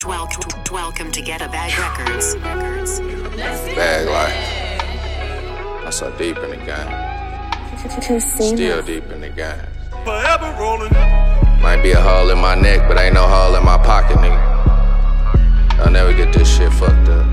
Welcome to Get a Bag Records. Bag life. I'm so deep in the game. Still deep in the game. Forever rolling. Might be a hole in my neck, but ain't no hole in my pocket, nigga. I'll never get this shit fucked up.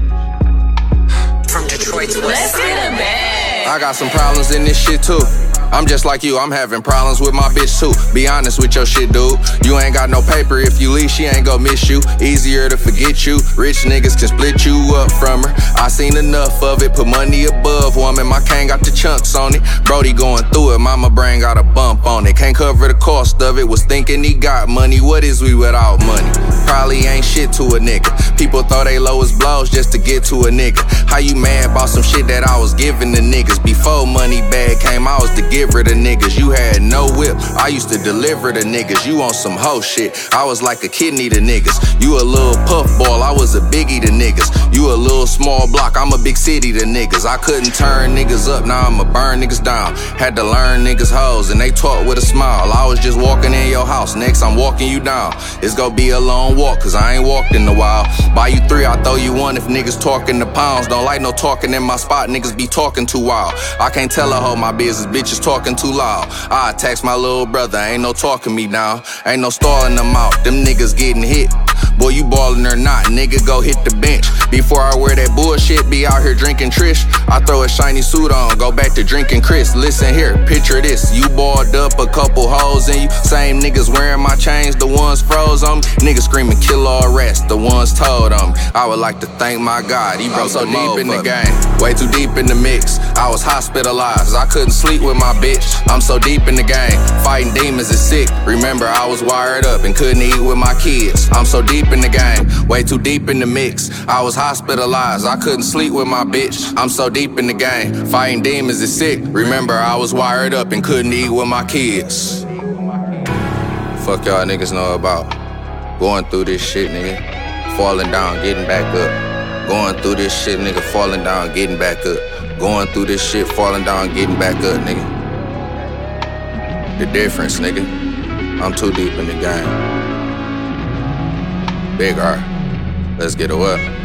From Detroit's West Side. I got some problems in this shit too. I'm just like you, I'm having problems with my bitch too. Be honest with your shit, dude. You ain't got no paper, if you leave, she ain't gon' miss you. Easier to forget you, rich niggas can split you up from her. I seen enough of it, put money above woman. My cane got the chunks on it. Brody going through it, mama brain got a bump on it. Can't cover the cost of it, was thinking he got money. What is we without money? Probably ain't shit to a nigga. People thought they lowest blows just to get to a nigga. How you mad about some shit that I was giving to niggas? Before money bag came, I was the giver to niggas. You had no whip, I used to deliver to niggas. You on some hoe shit, I was like a kidney to niggas. You a little puffball, I was a biggie to niggas. You a little small block, I'm a big city to niggas. I couldn't turn niggas up, now I'ma burn niggas down. Had to learn niggas hoes, and they talk with a smile. I was just walking in your house, next I'm walking you down. It's gonna be a long walk, cause I ain't walked in a while. Buy you 3, I throw you 1 if niggas talking the pounds. Don't like no talking in my spot, niggas be talking too wild. I can't tell a hoe my business, bitches talking too loud. I text my little brother, ain't no talking me down. Ain't no stalling them out, them niggas getting hit. Boy, you ballin' or not, nigga, go hit the bench. Before I wear that bullshit, be out here drinking Trish. I throw a shiny suit on, go back to drinking Chris. Listen here, picture this, you balled up a couple hoes in you. Same niggas wearing my chains, the ones froze on me. Niggas screaming kill all rest, the ones told on me. I would like to thank my God, he broke so deep in the game. Way too deep in the mix, I was hospitalized. I couldn't sleep with my bitch, I'm so deep in the game. Fighting demons is sick, remember I was wired up and couldn't eat with my kids. I'm so deep in the game, way too deep in the mix. I was hospitalized, I couldn't sleep with my bitch. I'm so deep in the game, fighting demons is sick. Remember I was wired up and couldn't eat with my kids. Fuck y'all niggas know about going through this shit, nigga. Falling down, getting back up. Going through this shit, nigga, falling down, getting back up. Going through this shit, falling down, getting back up, nigga. The difference, nigga. I'm too deep in the game. Big R. Let's get it up.